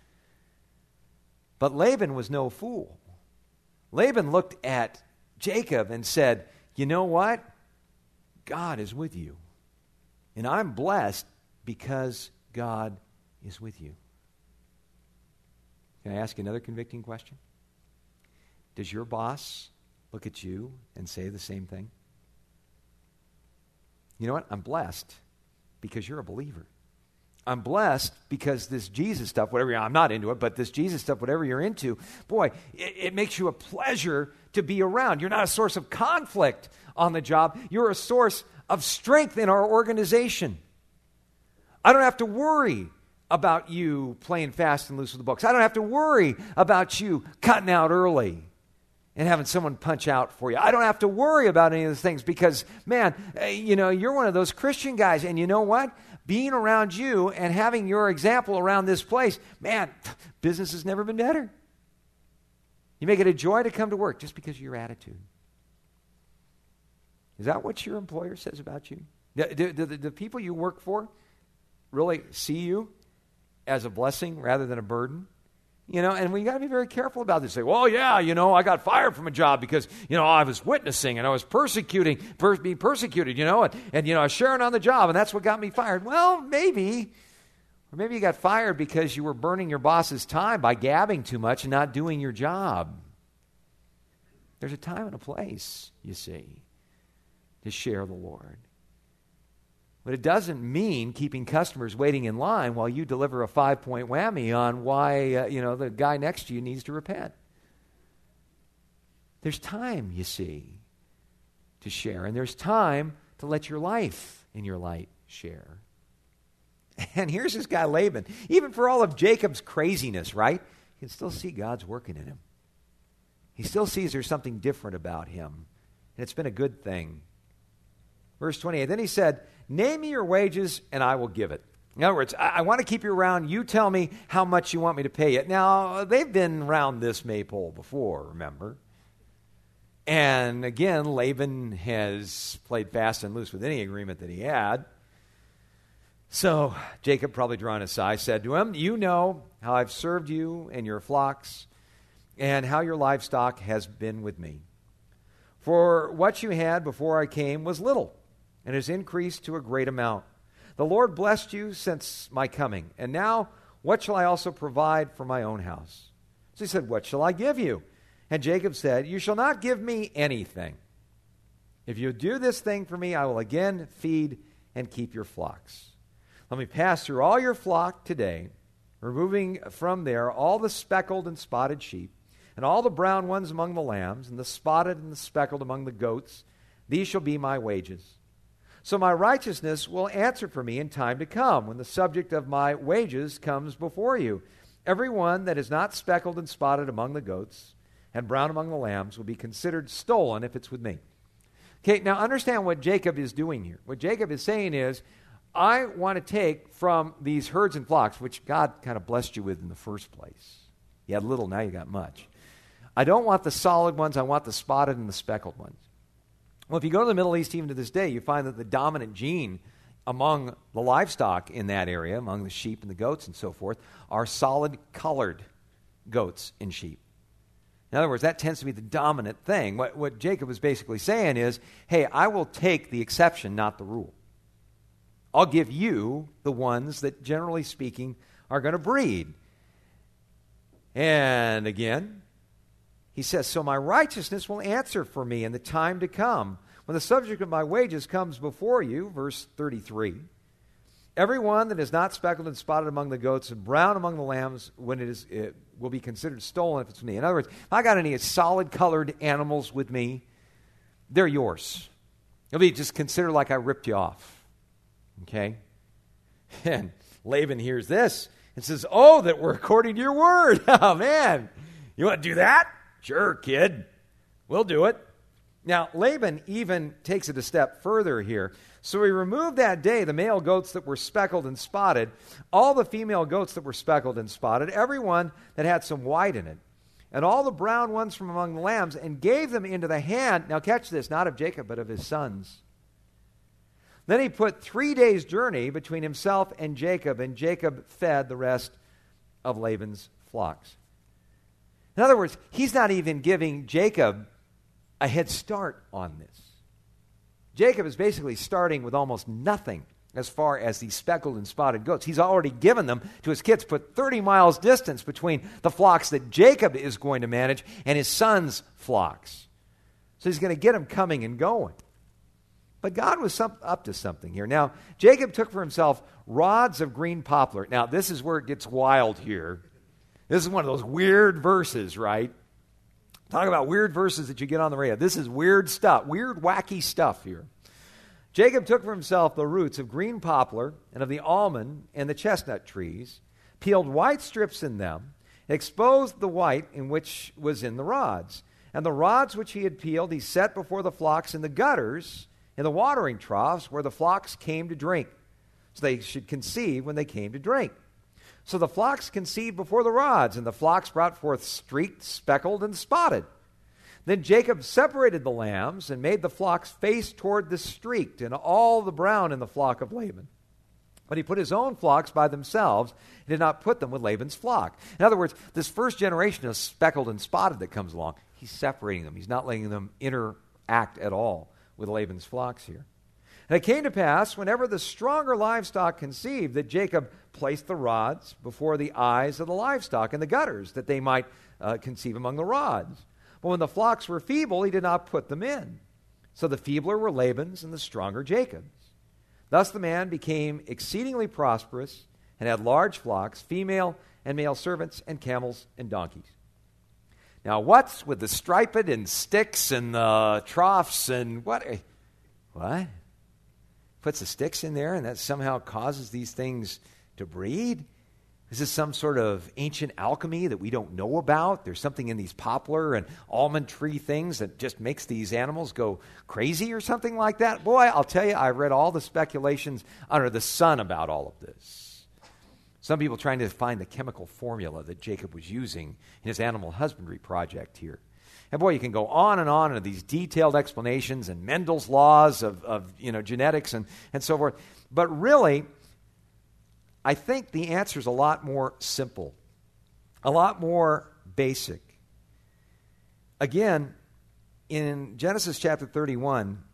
But Laban was no fool. Laban looked at Jacob and said, you know what? God is with you. And I'm blessed because God is with you. Can I ask another convicting question? Does your boss look at you and say the same thing? You know what? I'm blessed because you're a believer. I'm blessed because this Jesus stuff, whatever, I'm not into it, but this Jesus stuff, whatever you're into, boy, it makes you a pleasure to be around. You're not a source of conflict on the job. You're a source of strength in our organization. I don't have to worry about you playing fast and loose with the books. I don't have to worry about you cutting out early. and having someone punch out for you. I don't have to worry about any of those things because, man, you're one of those Christian guys. And you know what? Being around you and having your example around this place, man, business has never been better. You make it a joy to come to work just because of your attitude. Is that what your employer says about you? Do the people you work for really see you as a blessing rather than a burden? And we got to be very careful about this. Say, well, yeah, I got fired from a job because, I was witnessing and I was being persecuted, and I was sharing on the job and that's what got me fired. Well, maybe. Or maybe you got fired because you were burning your boss's time by gabbing too much and not doing your job. There's a time and a place, you see, to share the Lord. But it doesn't mean keeping customers waiting in line while you deliver a 5-point whammy on why, the guy next to you needs to repent. There's time, you see, to share. And there's time to let your life in your light share. And here's this guy Laban. Even for all of Jacob's craziness, right? You can still see God's working in him. He still sees there's something different about him. And it's been a good thing. Verse 28, then he said, name me your wages and I will give it. In other words, I want to keep you around. You tell me how much you want me to pay you. Now, they've been around this maypole before, remember? And again, Laban has played fast and loose with any agreement that he had. So Jacob, probably drawing a sigh, said to him, you know how I've served you and your flocks and how your livestock has been with me. For what you had before I came was little, and has increased to a great amount. The Lord blessed you since my coming, and now what shall I also provide for my own house? So he said, what shall I give you? And Jacob said, you shall not give me anything. If you do this thing for me, I will again feed and keep your flocks. Let me pass through all your flock today, removing from there all the speckled and spotted sheep, and all the brown ones among the lambs, and the spotted and the speckled among the goats. These shall be my wages. So my righteousness will answer for me in time to come, when the subject of my wages comes before you. Every one that is not speckled and spotted among the goats and brown among the lambs will be considered stolen if it's with me. Okay, now understand what Jacob is doing here. What Jacob is saying is, I want to take from these herds and flocks, which God kind of blessed you with in the first place. You had little, now you got much. I don't want the solid ones, I want the spotted and the speckled ones. Well, if you go to the Middle East even to this day, you find that the dominant gene among the livestock in that area, among the sheep and the goats and so forth, are solid colored goats and sheep. In other words, that tends to be the dominant thing. What Jacob is basically saying is, hey, I will take the exception, not the rule. I'll give you the ones that, generally speaking, are going to breed. And again, he says, so my righteousness will answer for me in the time to come. When the subject of my wages comes before you, verse 33, every one that is not speckled and spotted among the goats and brown among the lambs, it will be considered stolen if it's me. In other words, if I got any solid colored animals with me, they're yours. It'll be just considered like I ripped you off. Okay? And Laban hears this and says, oh, that we're according to your word. Oh, man. You want to do that? Sure, kid. We'll do it. Now, Laban even takes it a step further here. So he removed that day the male goats that were speckled and spotted, all the female goats that were speckled and spotted, every one that had some white in it, and all the brown ones from among the lambs, and gave them into the hand, now catch this, not of Jacob, but of his sons. Then he put 3 days' journey between himself and Jacob fed the rest of Laban's flocks. In other words, he's not even giving Jacob a head start on this. Jacob is basically starting with almost nothing as far as these speckled and spotted goats. He's already given them to his kids, put 30 miles distance between the flocks that Jacob is going to manage and his son's flocks. So he's going to get them coming and going. But God was up to something here. Now, Jacob took for himself rods of green poplar. Now, this is where it gets wild here. This is one of those weird verses, right? Talk about weird verses that you get on the radio. This is weird stuff, weird, wacky stuff here. Jacob took for himself the roots of green poplar and of the almond and the chestnut trees, peeled white strips in them, exposed the white in which was in the rods, And the rods which he had peeled he set before the flocks in the gutters, in the watering troughs where the flocks came to drink, so they should conceive when they came to drink. So the flocks conceived before the rods, and the flocks brought forth streaked, speckled, and spotted. Then Jacob separated the lambs and made the flocks face toward the streaked and all the brown in the flock of Laban. But he put his own flocks by themselves and did not put them with Laban's flock. In other words, this first generation of speckled and spotted that comes along, he's separating them. He's not letting them interact at all with Laban's flocks here. And it came to pass, whenever the stronger livestock conceived, that Jacob placed the rods before the eyes of the livestock in the gutters, that they might conceive among the rods. But when the flocks were feeble, he did not put them in. So the feebler were Laban's and the stronger Jacob's. Thus the man became exceedingly prosperous and had large flocks, female and male servants, and camels and donkeys. Now what's with the striped and sticks and the troughs and what? What? Puts the sticks in there and that somehow causes these things to breed? Is this some sort of ancient alchemy that we don't know about? There's something in these poplar and almond tree things that just makes these animals go crazy or something like that? Boy, I'll tell you, I read all the speculations under the sun about all of this. Some people trying to find the chemical formula that Jacob was using in his animal husbandry project here. And boy, you can go on into these detailed explanations and Mendel's laws of genetics and so forth. But really, I think the answer is a lot more simple, a lot more basic. Again, in Genesis chapter 31,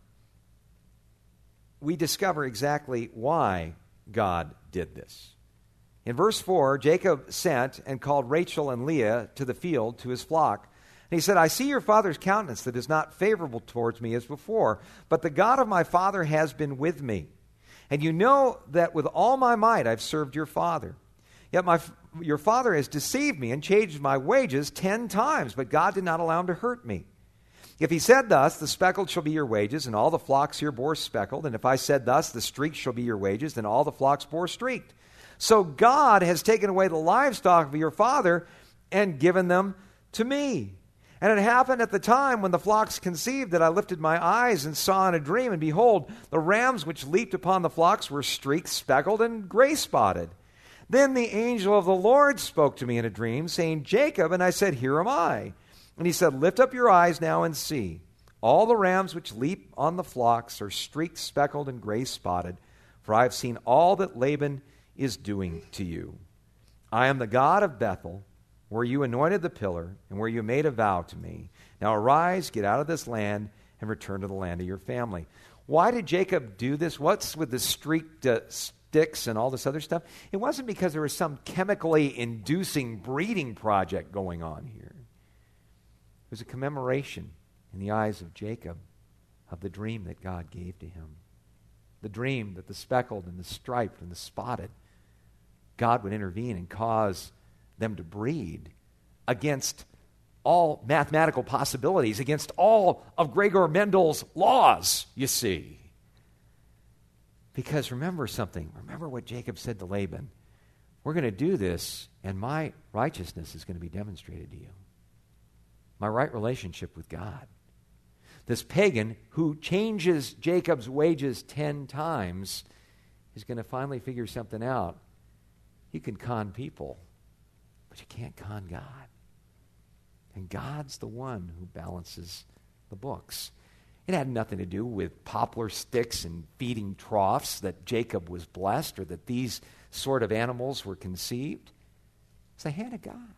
we discover exactly why God did this. In verse 4, Jacob sent and called Rachel and Leah to the field to his flock. And he said, I see your father's countenance that is not favorable towards me as before, but the God of my father has been with me. And you know that with all my might I've served your father. Yet your father has deceived me and changed my wages 10 times, but God did not allow him to hurt me. If he said thus, the speckled shall be your wages, and all the flocks here bore speckled. And if I said thus, the streaked shall be your wages, then all the flocks bore streaked. So God has taken away the livestock of your father and given them to me. And it happened at the time when the flocks conceived that I lifted my eyes and saw in a dream, and behold, the rams which leaped upon the flocks were streaked, speckled, and gray-spotted. Then the angel of the Lord spoke to me in a dream, saying, Jacob, and I said, Here am I. And he said, Lift up your eyes now and see. All the rams which leap on the flocks are streaked, speckled, and gray-spotted, for I have seen all that Laban is doing to you. I am the God of Bethel, where you anointed the pillar, and where you made a vow to me. Now arise, get out of this land, and return to the land of your family. Why did Jacob do this? What's with the streaked sticks and all this other stuff? It wasn't because there was some chemically inducing breeding project going on here. It was a commemoration in the eyes of Jacob of the dream that God gave to him. The dream that the speckled and the striped and the spotted, God would intervene and cause them to breed against all mathematical possibilities, against all of Gregor Mendel's laws, you see. Because remember something. Remember what Jacob said to Laban. We're going to do this, and my righteousness is going to be demonstrated to you. My right relationship with God. This pagan who changes Jacob's wages 10 times is going to finally figure something out. You can con people, but you can't con God. And God's the one who balances the books. It had nothing to do with poplar sticks and feeding troughs that Jacob was blessed or that these sort of animals were conceived. It's the hand of God.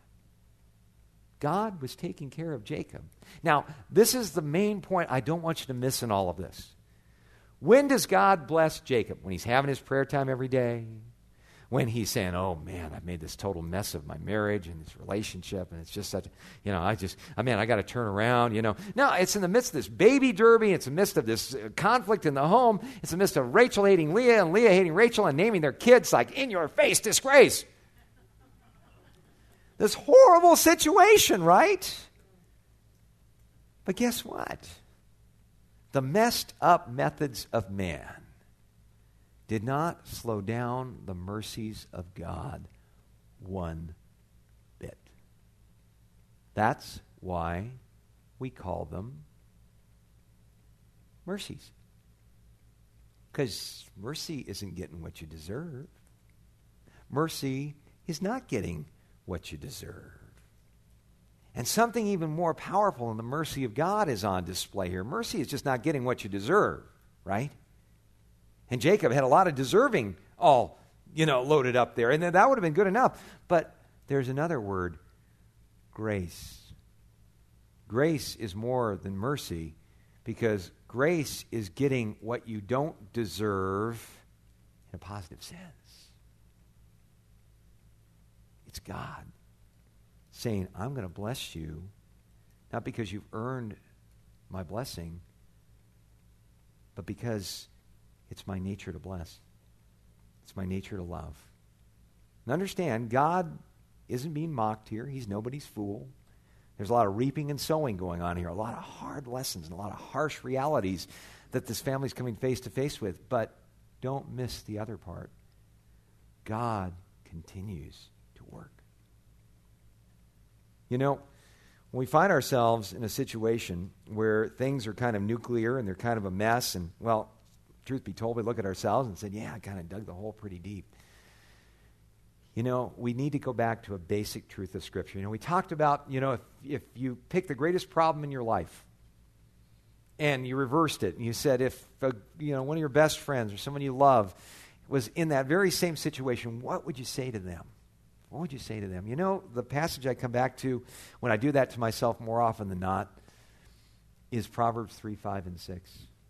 God was taking care of Jacob. Now, this is the main point I don't want you to miss in all of this. When does God bless Jacob? When he's having his prayer time every day? When he's saying, oh man, I've made this total mess of my marriage and this relationship, and it's just such, I got to turn around, No, it's in the midst of this baby derby. It's in the midst of this conflict in the home. It's in the midst of Rachel hating Leah and Leah hating Rachel and naming their kids like, in your face, disgrace. This horrible situation, right? But guess what? The messed up methods of man did not slow down the mercies of God one bit. That's why we call them mercies. Because mercy isn't getting what you deserve. Mercy is not getting what you deserve. And something even more powerful than the mercy of God is on display here. Mercy is just not getting what you deserve, right? And Jacob had a lot of deserving all, loaded up there. And that would have been good enough. But there's another word, grace. Grace is more than mercy, because grace is getting what you don't deserve in a positive sense. It's God saying, I'm going to bless you, not because you've earned my blessing, but because it's my nature to bless. It's my nature to love. And understand, God isn't being mocked here. He's nobody's fool. There's a lot of reaping and sowing going on here, a lot of hard lessons and a lot of harsh realities that this family's coming face to face with. But don't miss the other part. God continues to work. When we find ourselves in a situation where things are kind of nuclear and they're kind of a mess, and, well, truth be told, we look at ourselves and said, yeah, I kind of dug the hole pretty deep. We need to go back to a basic truth of Scripture. We talked about, if you pick the greatest problem in your life and you reversed it, and you said if, one of your best friends or someone you love was in that very same situation, what would you say to them? What would you say to them? The passage I come back to when I do that to myself more often than not is Proverbs 3, 5, and 6.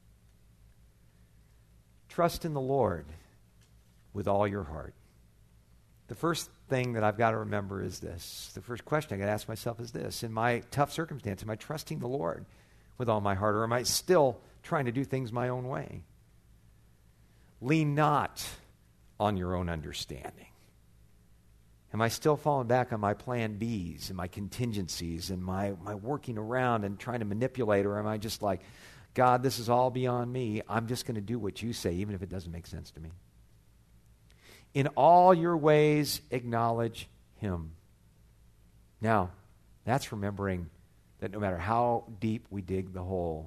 Trust in the Lord with all your heart. The first thing that I've got to remember is this. The first question I got to ask myself is this. In my tough circumstance, am I trusting the Lord with all my heart, or am I still trying to do things my own way? Lean not on your own understanding. Am I still falling back on my plan Bs and my contingencies and my working around and trying to manipulate, or am I just like, God, this is all beyond me. I'm just going to do what you say, even if it doesn't make sense to me. In all your ways, acknowledge him. Now, that's remembering that no matter how deep we dig the hole,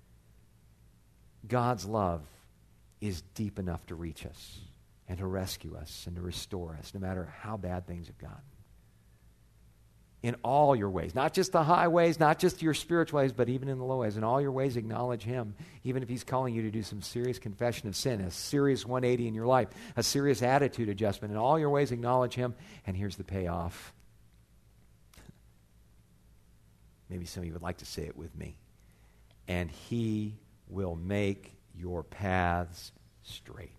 God's love is deep enough to reach us and to rescue us and to restore us, no matter how bad things have gotten. In all your ways, not just the high ways, not just your spiritual ways, but even in the low ways. In all your ways, acknowledge him, even if he's calling you to do some serious confession of sin, a serious 180 in your life, a serious attitude adjustment. In all your ways, acknowledge him, and here's the payoff. Maybe some of you would like to say it with me. And he will make your paths straight.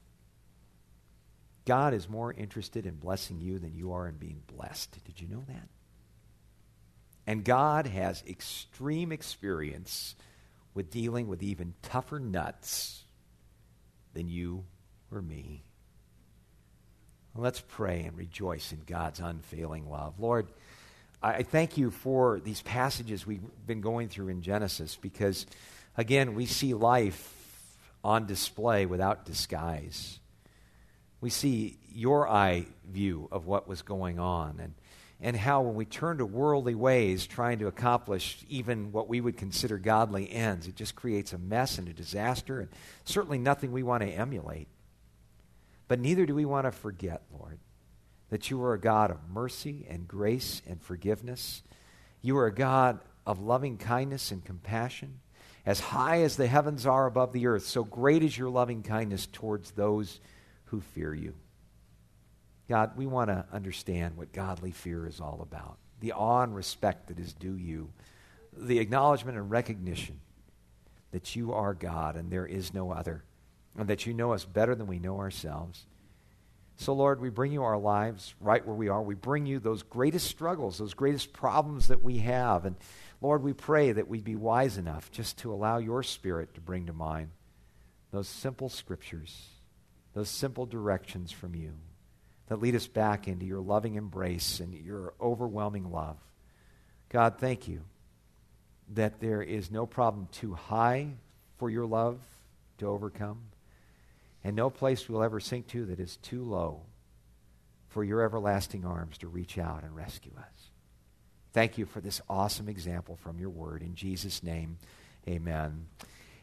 God is more interested in blessing you than you are in being blessed. Did you know that? And God has extreme experience with dealing with even tougher nuts than you or me. Let's pray and rejoice in God's unfailing love. Lord, I thank you for these passages we've been going through in Genesis, because, again, we see life on display without disguise. We see your eye view of what was going on, and how when we turn to worldly ways trying to accomplish even what we would consider godly ends, it just creates a mess and a disaster, and certainly nothing we want to emulate. But neither do we want to forget, Lord, that you are a God of mercy and grace and forgiveness. You are a God of loving kindness and compassion. As high as the heavens are above the earth, so great is your loving kindness towards those who fear you. God, we want to understand what godly fear is all about. The awe and respect that is due you. The acknowledgement and recognition that you are God and there is no other. And that you know us better than we know ourselves. So, Lord, we bring you our lives right where we are. We bring you those greatest struggles, those greatest problems that we have. And, Lord, we pray that we'd be wise enough just to allow your Spirit to bring to mind those simple scriptures, those simple directions from you that lead us back into your loving embrace and your overwhelming love. God, thank you that there is no problem too high for your love to overcome, and no place we'll ever sink to that is too low for your everlasting arms to reach out and rescue us. Thank you for this awesome example from your word. In Jesus' name, amen.